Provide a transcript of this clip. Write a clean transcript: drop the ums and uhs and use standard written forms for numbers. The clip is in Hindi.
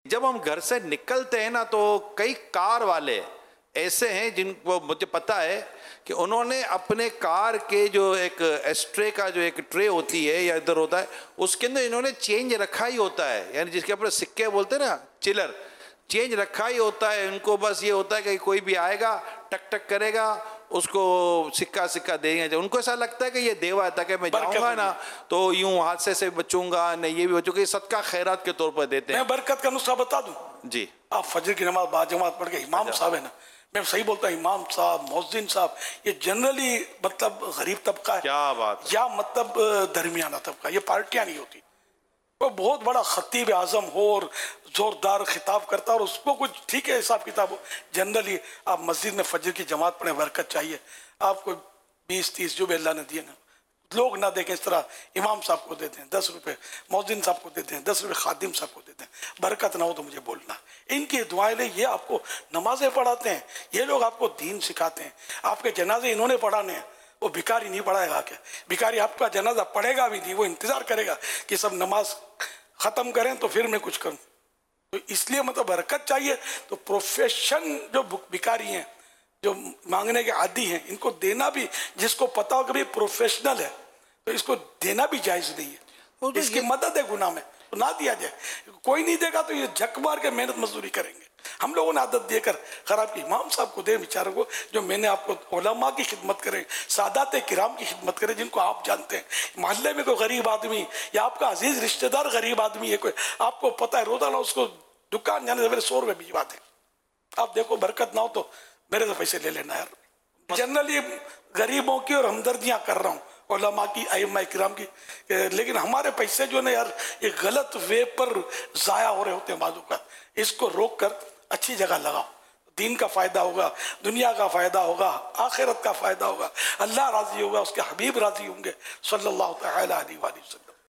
जब हम घर से निकलते हैं ना तो कई कार वाले ऐसे हैं जिनको मुझे पता है कि उन्होंने अपने कार के जो एक एस्ट्रे का जो एक ट्रे होती है या इधर होता है उसके अंदर इन्होंने चेंज रखा ही होता है, यानी जिसके ऊपर सिक्के बोलते हैं ना, चिलर, चेंज रखा ही होता है। उनको बस ये होता है कि कोई भी आएगा टक टक करेगा उसको सिक्का सिक्का देंगे। जब उनको ऐसा लगता है कि ये देवा है ताकि मैं जाऊंगा ना तो यूं हादसे से बचूंगा, नहीं ये भी बचूंगा, ये सदका खैरात के तौर पर देते हैं। मैं बरकत का नुस्खा बता दूं जी। आप फजर की नमाज बाजमात पढ़ के, इमाम साहब है ना, मैं सही बोलता हूँ, इमाम साहब मुअज्जिन साहब ये जनरली मतलब गरीब तबका है, क्या बात, या मतलब दरमियाना तबका, ये पार्टियां नहीं होती। वो बहुत बड़ा खतीब आजम हो और जोरदार खिताब करता और उसको कुछ ठीक है हिसाब किताब हो, जनरली आप मस्जिद में फजर की जमात पढ़े, बरकत चाहिए आपको। 20-30 जो भी अल्लाह ने दिए ना, लोग ना देखें इस तरह, इमाम साहब को देते हैं 10 रुपये, मौजिन साहब को देते हैं 10 रुपये, खादिम साहब को देते हैं। बरकत ना हो तो मुझे बोलना, इनकी दुआएं ले, ये आपको नमाजें पढ़ाते हैं, ये लोग आपको दीन सिखाते हैं। आपके जनाजे इन्होंने पढ़ाने हैं, वो भिखारी नहीं पढ़ाएगा। क्या भिखारी आपका जनाजा पढ़ेगा भी नहीं, वो इंतजार करेगा कि सब नमाज खत्म करें तो फिर मैं कुछ करूं। तो इसलिए मतलब बरकत चाहिए तो प्रोफेशन जो भिखारी हैं, जो मांगने के आदी हैं, इनको देना भी, जिसको पता हो कि भाई प्रोफेशनल है तो इसको देना भी जायज नहीं है, तो इसकी मदद है गुनाह में, तो ना दिया जाए। कोई नहीं देगा तो ये झक मार के मेहनत मजदूरी करेंगे। हम लोगों ने आदत देकर खराब की। इमाम साहब को दे बेचारों को, जो मैंने आपको उलमा की खिदमत करे, सादात किराम की खिदमत करे, जिनको आप जानते हैं। मोहल्ले में कोई गरीब आदमी या आपका अजीज रिश्तेदार गरीब आदमी है कोई, आपको पता है रोजाना उसको दुकान जाने से पहले 100 रुपये भिजवा दें। आप देखो बरकत ना हो तो मेरे से पैसे ले लेना यार। जनरली गरीबों की और हमदर्दियाँ कर रहा हूँ, उलमा की, अइम्मा किराम की, लेकिन हमारे पैसे जो है यार ये गलत वे पर ज़ाया हो रहे होते हैं बाजू का। इसको रोक कर अच्छी जगह लगाओ, दीन का फ़ायदा होगा, दुनिया का फ़ायदा होगा, आखिरत का फ़ायदा होगा, अल्लाह राज़ी होगा, उसके हबीब राज़ी होंगे सल्लल्लाहु अलैहि वसल्लम।